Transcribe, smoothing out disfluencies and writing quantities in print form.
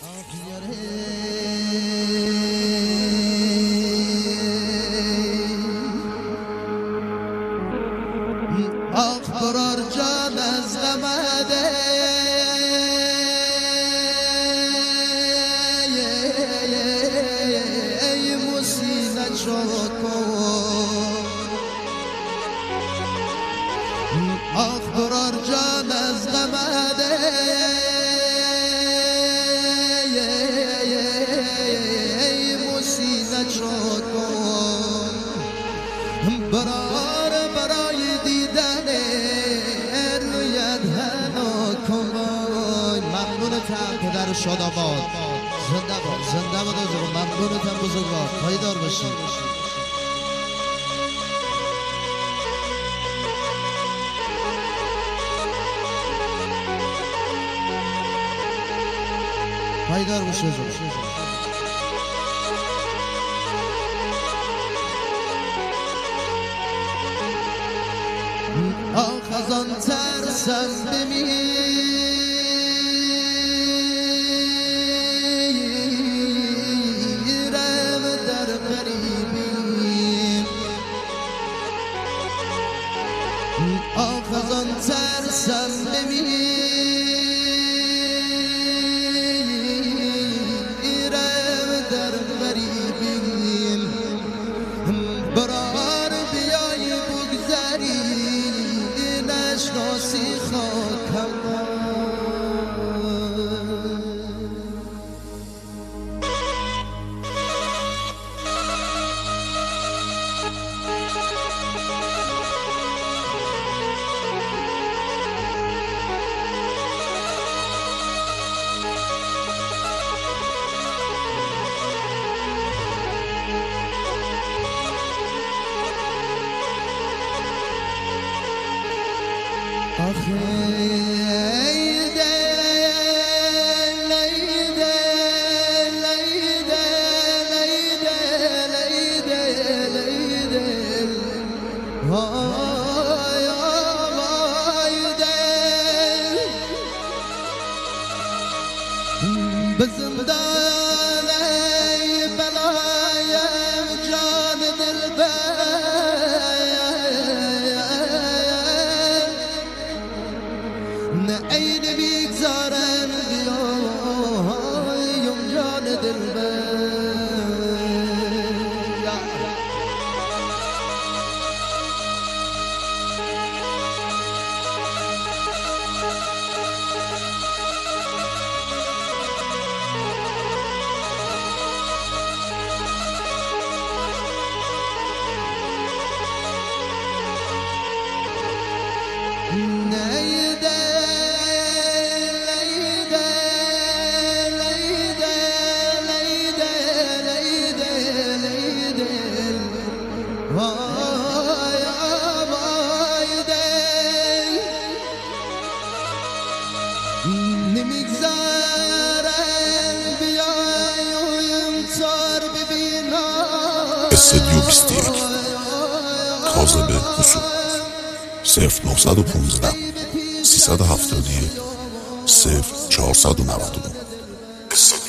برار جان از غمده ای موسینه چوکو برار جان از غمده ای موسینه چوکو برار برای دیدن ممنونتم پدر شاداباد، زنده باد، زنده باد بزرگ، ممنونتم بزرگوار، پایدار باشید. پایدار باشید. آخ از آن ترسم بمیرم در غریبی، آخ از آن ترسم بمیرم در غریبی، برار بیای بگذری نشناسی خاکم. به زندان بلایم جان دلبر نه عین بیگذارم بیایم جان دلبر. استودیو 21 کاظم حسون 0915 371 0499